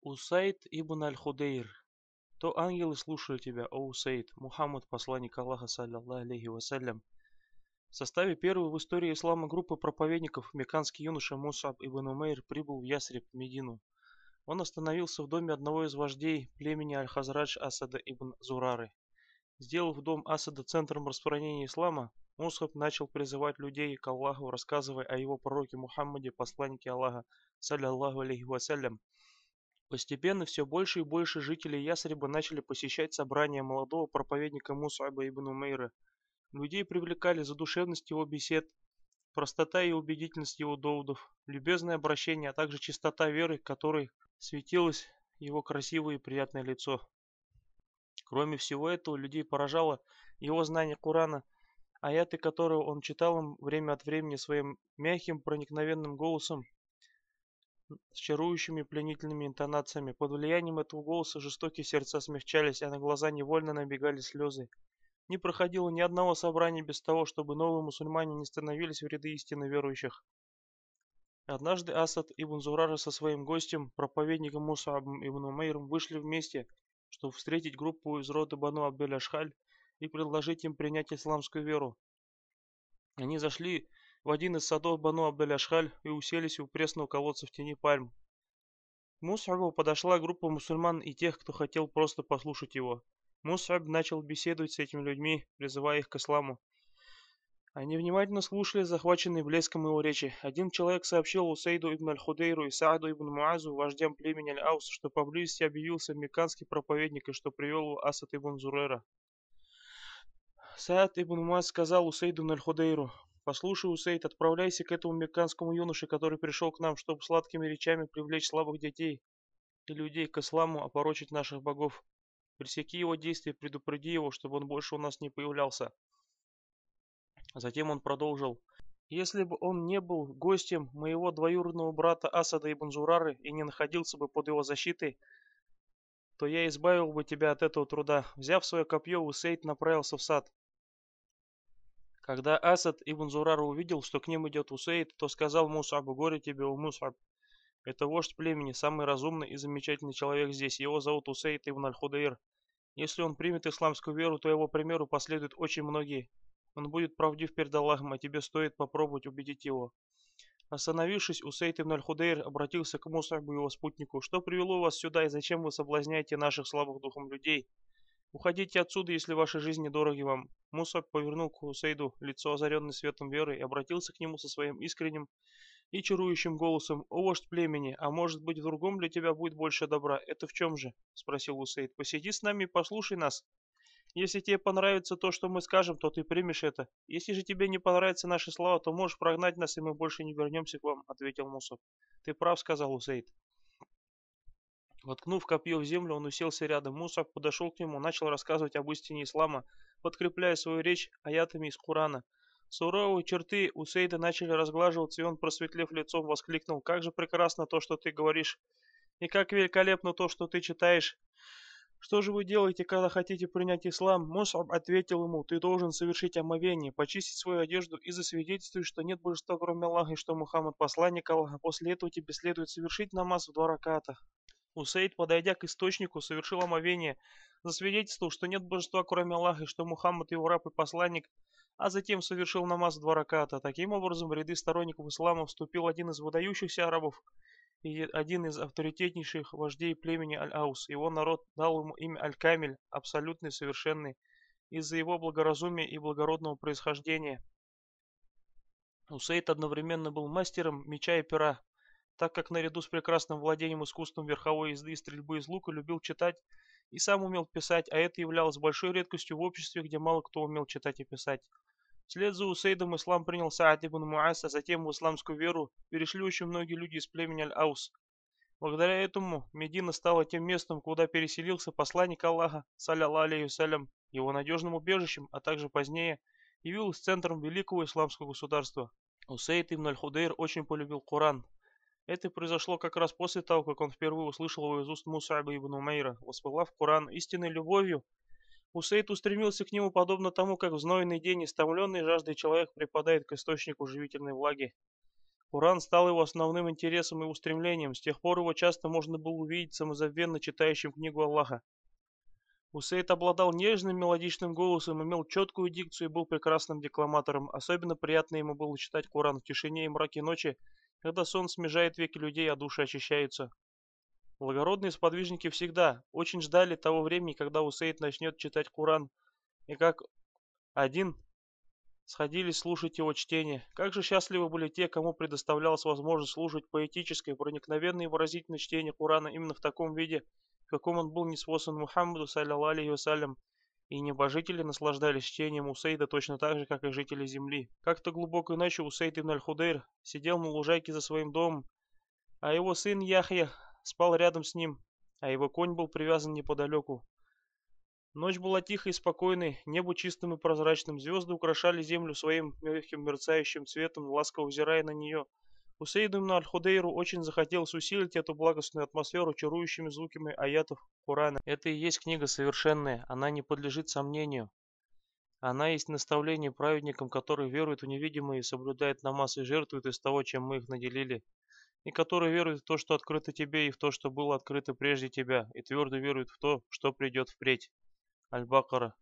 Усайд ибн аль-Худейр. То ангелы слушают тебя, о Усайд, Мухаммад, посланник Аллаха, саллаллаху алейхи вассалям. В составе первой в истории ислама группы проповедников мекканский юноша Мусаб ибн Умейр прибыл в Ясриб, Медину. Он остановился в доме одного из вождей племени Аль-Хазрадж Асада ибн Зурары. Сделав дом Асада центром распространения ислама, Мусаб начал призывать людей к Аллаху, рассказывая о его пророке Мухаммаде, посланнике Аллаха, саллаллаху алейхи вассалям. Постепенно все больше и больше жителей Ясриба начали посещать собрания молодого проповедника Мус'аба ибн Умейра. Людей привлекали задушевность его бесед, простота и убедительность его доводов, любезное обращение, а также чистота веры, которой светилось его красивое и приятное лицо. Кроме всего этого, людей поражало его знание Корана, аяты которого он читал им время от времени своим мягким проникновенным голосом с чарующими пленительными интонациями. Под влиянием этого голоса жестокие сердца смягчались, а на глаза невольно набегали слезы. Не проходило ни одного собрания без того, чтобы новые мусульмане не становились в ряды истинно верующих. Однажды Асад ибн Зурара со своим гостем, проповедником Мус'абом ибн Умейром, вышли вместе, чтобы встретить группу из рода Бану Абдель-Ашхаль и предложить им принять исламскую веру. Они зашли в один из садов Бану Абдель-Ашхаль и уселись у пресного колодца в тени пальм. К Мус'абу подошла группа мусульман и тех, кто хотел просто послушать его. Мус'аб начал беседовать с этими людьми, призывая их к исламу. Они внимательно слушали, захваченные блеском его речи. Один человек сообщил Усейду ибн аль-Худейру и Сааду ибн Муазу, вождям племени Аль-Аус, что поблизости объявился мекканский проповедник и что привел его Асад ибн Зурера. Саад ибн Муаз сказал Усейду ибн аль-Худейру: «Послушай, Усейд, отправляйся к этому мекканскому юноше, который пришел к нам, чтобы сладкими речами привлечь слабых детей и людей к исламу, опорочить наших богов. Пресеки его действия, предупреди его, чтобы он больше у нас не появлялся». Затем он продолжил: «Если бы он не был гостем моего двоюродного брата Асада ибн Зурары и не находился бы под его защитой, то я избавил бы тебя от этого труда». Взяв свое копье, Усейд направился в сад. Когда Асад ибн Зурара увидел, что к ним идет Усейд, то сказал Мус'абу: «Горе тебе, о Мус'аб! Это вождь племени, самый разумный и замечательный человек здесь. Его зовут Усейд ибн аль-Худейр. Если он примет исламскую веру, то его примеру последуют очень многие. Он будет правдив перед Аллахом, а тебе стоит попробовать убедить его». Остановившись, Усейд ибн аль-Худейр обратился к Мус'абу и его спутнику: «Что привело вас сюда и зачем вы соблазняете наших слабых духом людей? Уходите отсюда, если ваши жизни дороги вам». Мус'аб повернул к Усейду лицо, озаренное светом веры, и обратился к нему со своим искренним и чарующим голосом: «О вождь племени, а может быть в другом для тебя будет больше добра? Это в чем же?» — спросил Усейд. «Посиди с нами и послушай нас. Если тебе понравится то, что мы скажем, то ты примешь это. Если же тебе не понравятся наши слова, то можешь прогнать нас, и мы больше не вернемся к вам», — ответил Мусаб. «Ты прав», — сказал Усейд. Воткнув копье в землю, он уселся рядом. Мусаб подошел к нему, начал рассказывать об истине ислама, подкрепляя свою речь аятами из Корана. Суровые черты Усейда начали разглаживаться, и он, просветлев лицом, воскликнул: «Как же прекрасно то, что ты говоришь, и как великолепно то, что ты читаешь! Что же вы делаете, когда хотите принять ислам?» Мус'аб ответил ему: «Ты должен совершить омовение, почистить свою одежду и засвидетельствовать, что нет божества кроме Аллаха и что Мухаммад посланник Аллаха. После этого тебе следует совершить намаз в 2 раката». Усейд, подойдя к источнику, совершил омовение, засвидетельствовал, что нет божества кроме Аллаха и что Мухаммад его раб и посланник, а затем совершил намаз в 2 раката. Таким образом, в ряды сторонников ислама вступил один из выдающихся арабов и один из авторитетнейших вождей племени Аль-Аус. Его народ дал ему имя Аль-Камиль, абсолютный, совершенный, из-за его благоразумия и благородного происхождения. Усейд одновременно был мастером меча и пера, так как наряду с прекрасным владением искусством верховой езды и стрельбы из лука любил читать и сам умел писать, а это являлось большой редкостью в обществе, где мало кто умел читать и писать. Вслед за Усейдом ислам принял Саад ибн Муаз, а затем в исламскую веру перешли очень многие люди из племени Аль-Аус. Благодаря этому Медина стала тем местом, куда переселился посланник Аллаха, саллаллаху алейхи вассалям, его надежным убежищем, а также позднее явилась центром великого исламского государства. Усейд ибн аль-Худейр очень полюбил Коран. Это произошло как раз после того, как он впервые услышал его из уст Мус'аба ибн Умейра. Воспылав Коран истинной любовью, Усейд устремился к нему подобно тому, как в знойный день истомленный жаждой человек припадает к источнику живительной влаги. Куран стал его основным интересом и устремлением. С тех пор его часто можно было увидеть самозабвенно читающим книгу Аллаха. Усейд обладал нежным мелодичным голосом, имел четкую дикцию и был прекрасным декламатором. Особенно приятно ему было читать Коран в тишине и мраке ночи, когда сон смежает веки людей, а души очищаются. Благородные сподвижники всегда очень ждали того времени, когда Усейд начнет читать Коран, и как один сходились слушать его чтение. Как же счастливы были те, кому предоставлялась возможность слушать поэтическое, проникновенное и выразительное чтение Корана именно в таком виде, в каком он был ниспослан Мухаммаду, саллиллаху алейхи вассалям, и небожители наслаждались чтением Усейда точно так же, как и жители земли. Как-то глубокой ночью Усейд ибн аль-Худейр сидел на лужайке за своим домом, а его сын Яхья спал рядом с ним, а его конь был привязан неподалеку. Ночь была тихой и спокойной, небо чистым и прозрачным, звезды украшали землю своим мягким мерцающим цветом, ласково взирая на нее. Усейду ибн аль-Худейру очень захотелось усилить эту благостную атмосферу чарующими звуками аятов Корана. Это и есть книга совершенная, она не подлежит сомнению. Она есть наставление праведникам, которые веруют в невидимое и соблюдают намаз и жертвуют из того, чем мы их наделили, и которые веруют в то, что открыто тебе, и в то, что было открыто прежде тебя, и твердо веруют в то, что придет впредь. Аль-Бакара.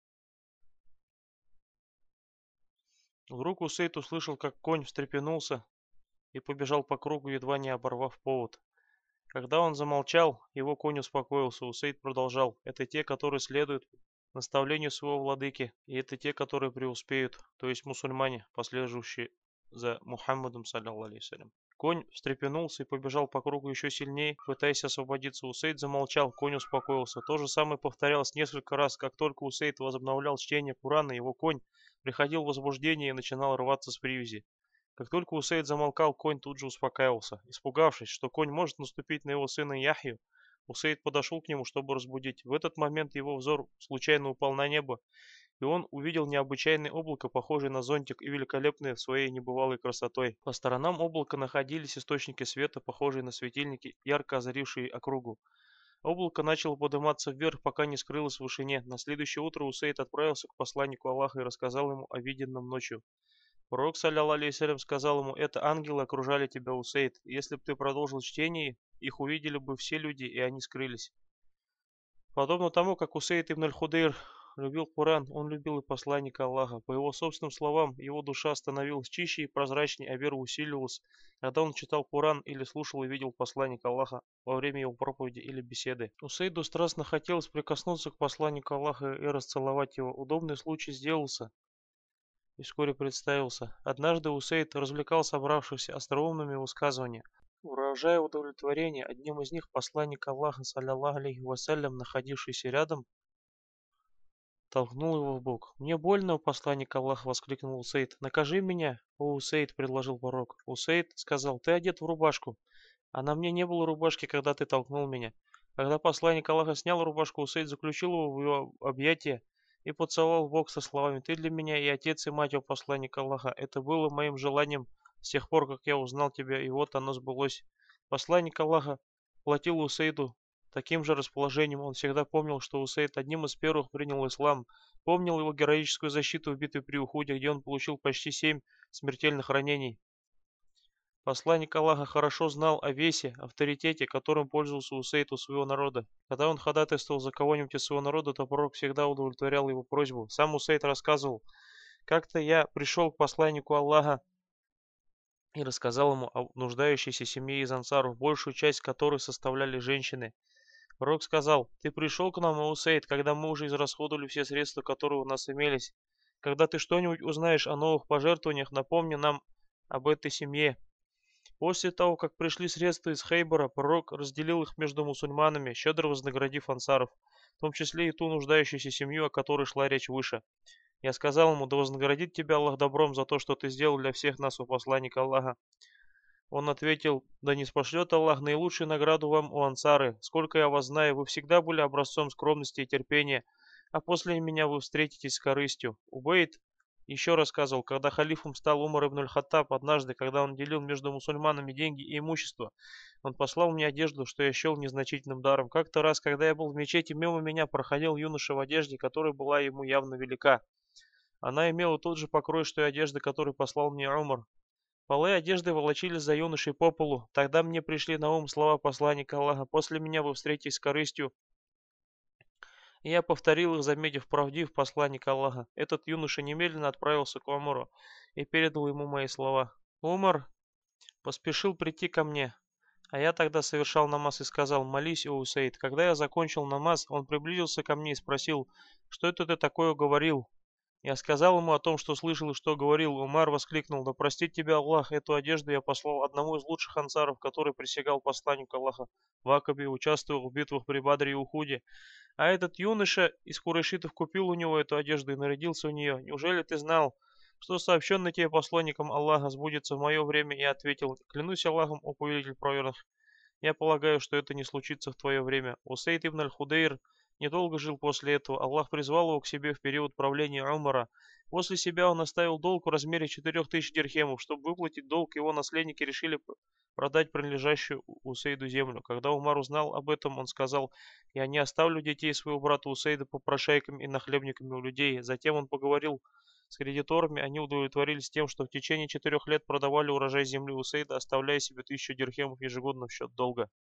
Вдруг Усейд услышал, как конь встрепенулся и побежал по кругу, едва не оборвав повод. Когда он замолчал, его конь успокоился. Усейд продолжал. Это те, которые следуют наставлению своего владыки, и это те, которые преуспеют, то есть мусульмане, последующие за Мухаммадом, саллиллаху алейхи вассалям. Конь встрепенулся и побежал по кругу еще сильнее, пытаясь освободиться. Усейд замолчал, конь успокоился. То же самое повторялось несколько раз. Как только Усейд возобновлял чтение Курана, его конь приходил в возбуждение и начинал рваться с привязи. Как только Усейд замолкал, конь тут же успокаивался. Испугавшись, что конь может наступить на его сына Яхью, Усейд подошел к нему, чтобы разбудить. В этот момент его взор случайно упал на небо, и он увидел необычайное облако, похожее на зонтик и великолепное своей небывалой красотой. По сторонам облака находились источники света, похожие на светильники, ярко озарившие округу. Облако начало подниматься вверх, пока не скрылось в вышине. На следующее утро Усейд отправился к посланнику Аллаха и рассказал ему о виденном ночью. Пророк, саллиллаху алейхи вассалям, сказал ему: это ангелы окружали тебя, Усейд. Если бы ты продолжил чтение, их увидели бы все люди, и они скрылись. Подобно тому, как Усейд ибн аль-Худейр любил Коран, он любил и посланника Аллаха. По его собственным словам, его душа становилась чище и прозрачнее, а вера усиливалась, когда он читал Коран или слушал и видел посланника Аллаха во время его проповеди или беседы. Усейду страстно хотелось прикоснуться к посланнику Аллаха и расцеловать его. Удобный случай сделался и вскоре представился. Однажды Усейд развлекал собравшихся остроумными высказываниями. Выражая удовлетворение, одним из них посланник Аллаха, саллиллаху алейхи вассалям, находившийся рядом, толкнул его в бок. «Мне больно, посланник Аллаха!» — воскликнул Усейд. «Накажи меня!» «О, Усейд!» — предложил пророк. Усейд сказал: «Ты одет в рубашку, а на мне не было рубашки, когда ты толкнул меня». Когда посланник Аллаха снял рубашку, Усейд заключил его в его объятия и поцеловал в бок со словами: «Ты для меня и отец, и мать, о посланник Аллаха. Это было моим желанием с тех пор, как я узнал тебя, и вот оно сбылось». Посланник Аллаха платил Усейду таким же расположением. Он всегда помнил, что Усейд одним из первых принял ислам, помнил его героическую защиту в битве при Ухуде, где он получил почти 7 смертельных ранений. Посланник Аллаха хорошо знал о весе, авторитете, которым пользовался Усейд у своего народа. Когда он ходатайствовал за кого-нибудь из своего народа, то пророк всегда удовлетворял его просьбу. Сам Усейд рассказывал: «Как-то я пришел к посланнику Аллаха и рассказал ему о нуждающейся семье из ансаров, большую часть которой составляли женщины. Пророк сказал: «Ты пришел к нам, о Усейд, когда мы уже израсходовали все средства, которые у нас имелись. Когда ты что-нибудь узнаешь о новых пожертвованиях, напомни нам об этой семье». После того, как пришли средства из Хейбара, пророк разделил их между мусульманами, щедро вознаградив ансаров, в том числе и ту нуждающуюся семью, о которой шла речь выше. Я сказал ему: «Да вознаградит тебя Аллах добром за то, что ты сделал для всех нас, у посланника Аллаха». Он ответил: «Да ниспошлет Аллах наилучшую награду вам, у ансары. Сколько я вас знаю, вы всегда были образцом скромности и терпения, а после меня вы встретитесь с корыстью». Убейд еще рассказывал: когда халифом стал Умар ибн аль-Хаттаб, однажды, когда он делил между мусульманами деньги и имущество, он послал мне одежду, что я счел незначительным даром. Как-то раз, когда я был в мечети, мимо меня проходил юноша в одежде, которая была ему явно велика. Она имела тот же покрой, что и одежда, которую послал мне Умар. Полы одежды волочились за юношей по полу. Тогда мне пришли на ум слова посланника Аллаха: «После меня вы встретитесь с корыстью». И я повторил их, заметив: «Правдив посланник Аллаха». Этот юноша немедленно отправился к Умару и передал ему мои слова. Умар поспешил прийти ко мне, а я тогда совершал намаз и сказал: «Молись, о Усейд». Когда я закончил намаз, он приблизился ко мне и спросил: «Что это ты такое говорил?» Я сказал ему о том, что слышал и что говорил. Умар воскликнул: «Да простит тебя Аллах, эту одежду я послал одному из лучших ансаров, который присягал посланнику Аллаха в Акабе, участвовал в битвах при Бадре и Ухуде. А этот юноша из курайшитов купил у него эту одежду и нарядился в нее. Неужели ты знал, что сообщенный тебе посланником Аллаха сбудется в мое время?» И ответил: «Клянусь Аллахом, о повелитель праведных, я полагаю, что это не случится в твое время». Усейд ибн аль-Худейр недолго жил после этого. Аллах призвал его к себе в период правления Умара. После себя он оставил долг в размере 4000 дирхемов. Чтобы выплатить долг, его наследники решили продать принадлежащую Усейду землю. Когда Умар узнал об этом, он сказал: «Я не оставлю детей своего брата Усейда попрошайками и нахлебниками у людей». Затем он поговорил с кредиторами, они удовлетворились тем, что в течение 4 лет продавали урожай земли Усейда, оставляя себе 1000 дирхемов ежегодно в счет долга.